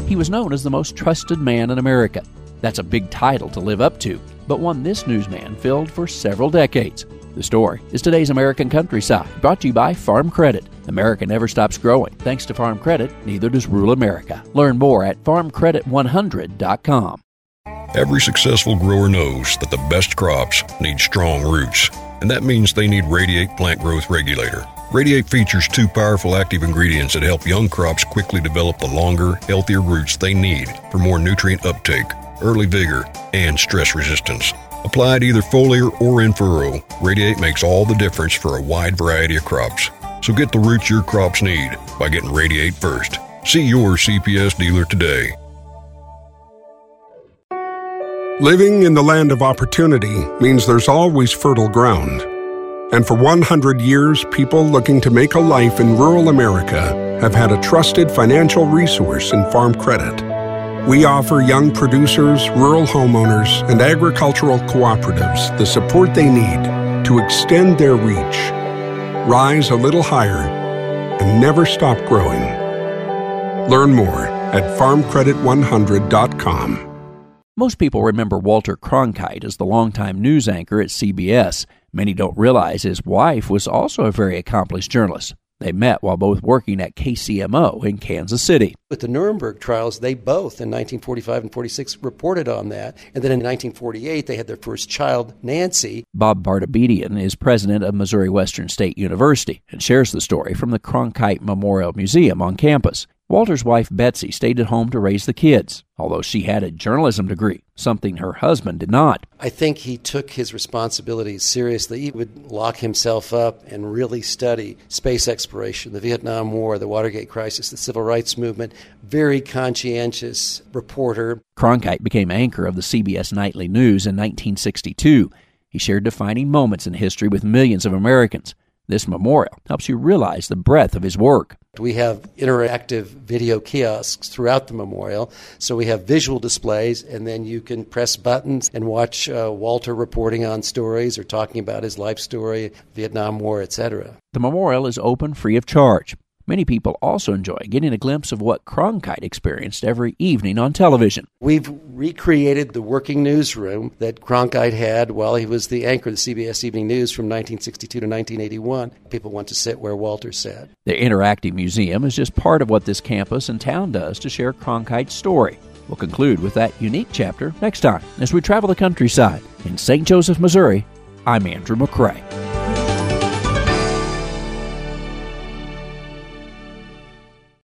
He was known as the most trusted man in America. That's a big title to live up to, but one this newsman filled for several decades. The story is today's American Countryside, brought to you by Farm Credit. America never stops growing. Thanks to Farm Credit, neither does rural America. Learn more at farmcredit100.com. Every successful grower knows that the best crops need strong roots, and that means they need Radiate Plant Growth Regulator. Radiate features 2 powerful active ingredients that help young crops quickly develop the longer, healthier roots they need for more nutrient uptake, early vigor, and stress resistance. Applied either foliar or in furrow, Radiate makes all the difference for a wide variety of crops. So get the roots your crops need by getting Radiate first. See your CPS dealer today. Living in the land of opportunity means there's always fertile ground. And for 100 years, people looking to make a life in rural America have had a trusted financial resource in Farm Credit. We offer young producers, rural homeowners, and agricultural cooperatives the support they need to extend their reach, rise a little higher, and never stop growing. Learn more at farmcredit100.com. Most people remember Walter Cronkite as the longtime news anchor at CBS. Many don't realize his wife was also a very accomplished journalist. They met while both working at KCMO in Kansas City. With the Nuremberg trials, they both, in 1945 and 46, reported on that. And then in 1948, they had their first child, Nancy. Bob Bartabedian is president of Missouri Western State University and shares the story from the Cronkite Memorial Museum on campus. Walter's wife, Betsy, stayed at home to raise the kids, although she had a journalism degree, something her husband did not. I think he took his responsibilities seriously. He would lock himself up and really study space exploration, the Vietnam War, the Watergate crisis, the Civil Rights Movement. Very conscientious reporter. Cronkite became anchor of the CBS Nightly News in 1962. He shared defining moments in history with millions of Americans. This memorial helps you realize the breadth of his work. We have interactive video kiosks throughout the memorial, so we have visual displays, and then you can press buttons and watch Walter reporting on stories or talking about his life story, Vietnam War, etc. The memorial is open free of charge. Many people also enjoy getting a glimpse of what Cronkite experienced every evening on television. We've recreated the working newsroom that Cronkite had while he was the anchor of the CBS Evening News from 1962 to 1981. People want to sit where Walter sat. The interactive museum is just part of what this campus and town does to share Cronkite's story. We'll conclude with that unique chapter next time as we travel the countryside. In St. Joseph, Missouri, I'm Andrew McCrae.